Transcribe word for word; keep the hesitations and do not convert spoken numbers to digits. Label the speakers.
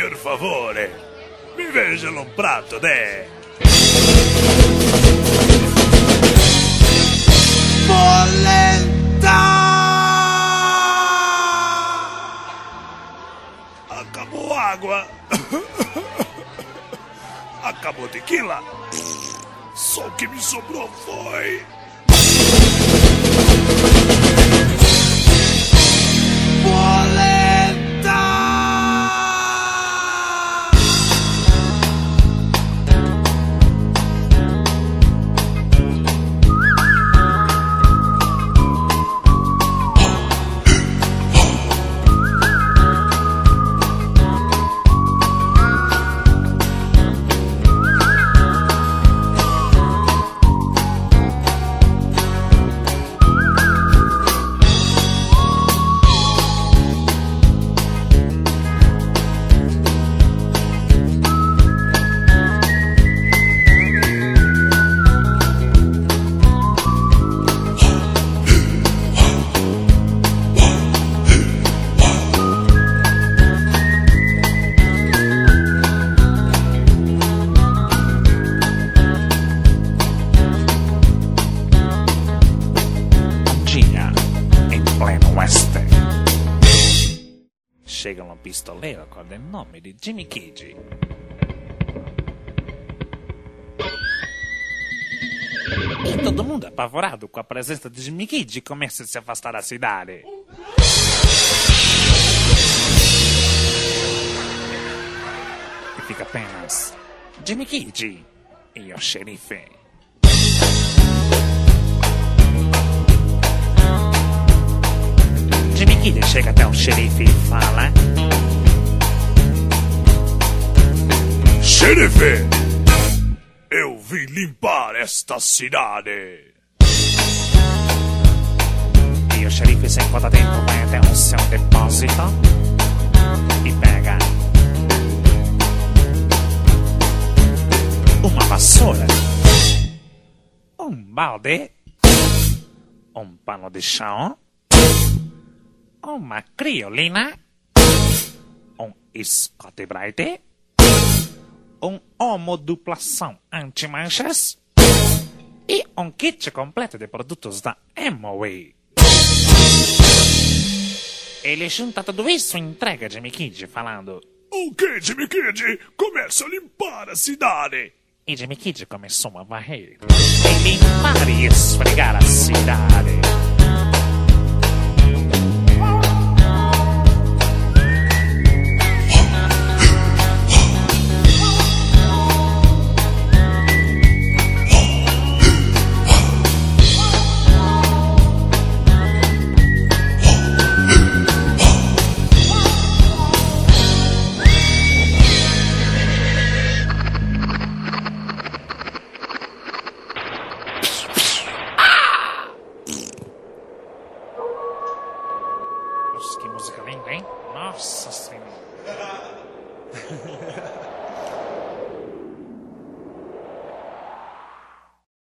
Speaker 1: per favore, mi veja un prato de polenta. Acabou água. Acabou tequila. Só o que me sobrou foi polenta. Chega um pistoleiro com o nome de Jimmy Kid. E todo mundo apavorado com a presença de Jimmy Kid começa a se afastar da cidade. E fica apenas Jimmy Kid e o xerife. Jimmy Kid chega até o xerife e fala: Xerife, eu vim limpar esta cidade. E o xerife, sem conta tempo, vai até o seu depósito e pega uma vassoura, um balde, um pano de chão, uma criolina, um Scotch Brite, um homo duplação anti-manchas e um kit completo de produtos da Amway. Ele junta tudo isso e entrega a Jimmy Kid falando: Ok, Jimmy Kid, começa a limpar a cidade. E Jimmy Kid começou a varrer e limpar e esfregar a cidade. Que música linda, hein? Nossa Senhora.